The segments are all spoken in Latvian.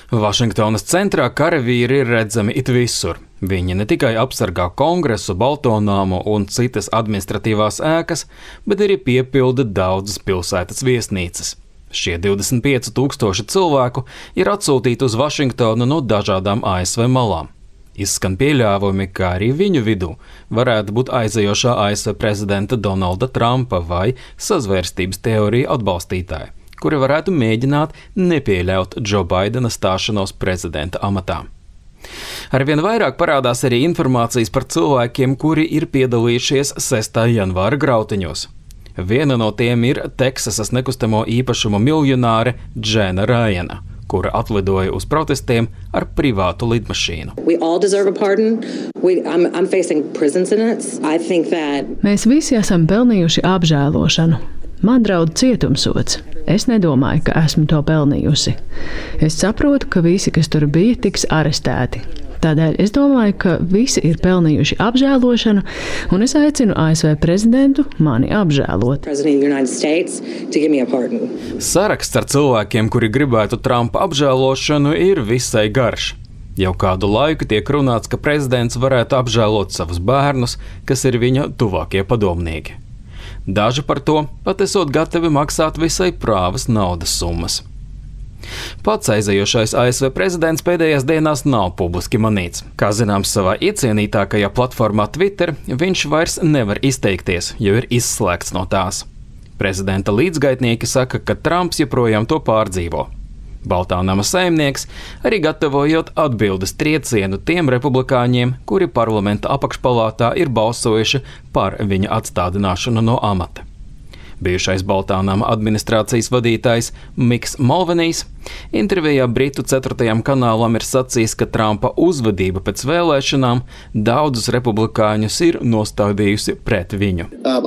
Vašingtonas centrā karavīri ir redzami it visur. Viņi ne tikai apsargā Kongresu, Balto nāmu un citas administratīvās ēkas, bet arī piepilda daudzas pilsētas viesnīcas. Šie 25,000 cilvēku ir atsūtīti uz Vašingtonu no dažādām ASV malām. Izskan pieļāvumi, ka arī viņu vidū varētu būt aizejošā ASV prezidenta Donalda Trumpa vai sazvērstības teorija atbalstītāji, kuri varētu mēģināt nepieļaut Džo Baidena stāšanos prezidenta amatā. Arvien vairāk parādās arī informācijas par cilvēkiem, kuri ir piedalījušies 6. janvāra grautiņos. Viena no tiem ir Teksasas nekustamo īpašumu miljonāre Džēna Rajana, kura atlidoja uz protestiem ar privātu lidmašīnu. Mēs visi esam pelnījuši apžēlošanu. Man draud cietumsods. Es nedomāju, ka esmu to pelnījusi. Es saprotu, ka visi, kas tur bija, tiks arestēti. Tādēļ es domāju, ka visi ir pelnījuši apžēlošanu, un es aicinu ASV prezidentu mani apžēlot. Saraksts ar cilvēkiem, kuri gribētu Trumpa apžēlošanu, ir visai garš. Jau kādu laiku tiek runāts, ka prezidents varētu apžēlot savus bērnus, kas ir viņa tuvākie padomnieki. Daži par to pat esot gatavi maksāt visai prāvas naudas summas. Pats aizejošais ASV prezidents pēdējās dienās nav publiski manīts. Kā zināms, savā iecienītākajā platformā Twitter viņš vairs nevar izteikties, jo ir izslēgts no tās. Prezidenta līdzgaitnieki saka, ka Trumps joprojām to pārdzīvo. Baltā nama saimnieks arī gatavojot atbildes triecienu tiem republikāņiem, kuri parlamenta apakšpalātā ir balsojuši par viņa atstādināšanu no amata. Bijušais Baltā nama administrācijas vadītājs Miks Mulvanijs intervijā Britu 4. kanālam ir sacījis, ka Trumpa uzvedība pēc vēlēšanām daudzus republikāņus ir nostādījusi pret viņu.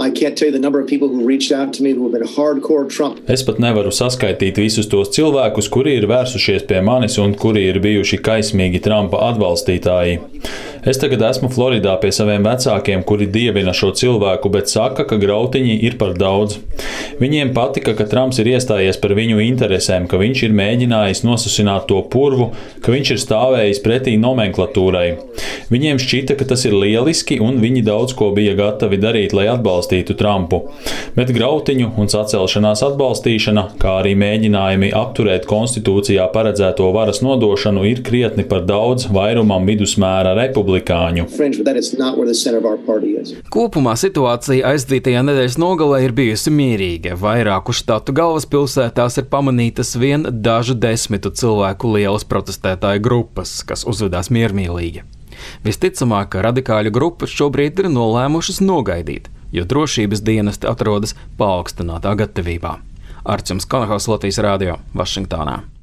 Es pat nevaru saskaitīt visus tos cilvēkus, kuri ir vērsušies pie manis un kuri ir bijuši kaismīgi Trumpa atbalstītāji. Es tagad esmu Floridā pie saviem vecākiem, kuri dievina šo cilvēku, bet saka, ka grautiņi ir par daudz. Viņiem patika, ka Trumps ir iestājies par viņu interesēm, ka viņš ir mēģinājis nosasināt to purvu, ka viņš ir stāvējis pretī nomenklatūrai. Viņiem šķita, ka tas ir lieliski, un viņi daudz ko bija gatavi darīt, lai atbalstītu Trumpu. Bet grautiņu un sacelšanās atbalstīšana, kā arī mēģinājumi apturēt konstitūcijā paredzēto varas nodošanu, ir krietni par daudz vairumam vidusmēra republikāņu. Kopumā situācija aizdītajā nedēļas nogalē ir bijusi mierīga. Vairāku štatu galvaspilsētās ir pamanītas vien dažu desmitu cilvēku lielas protestētāju grupas, kas uzvedās miermīlīgi. Visticamāk, ka radikāļu grupas šobrīd ir nolēmušas nogaidīt, jo drošības dienesti atrodas paaugstinātā gatavībā. Arčuns Konahaus, Latvijas Rādio, Vašingtonā.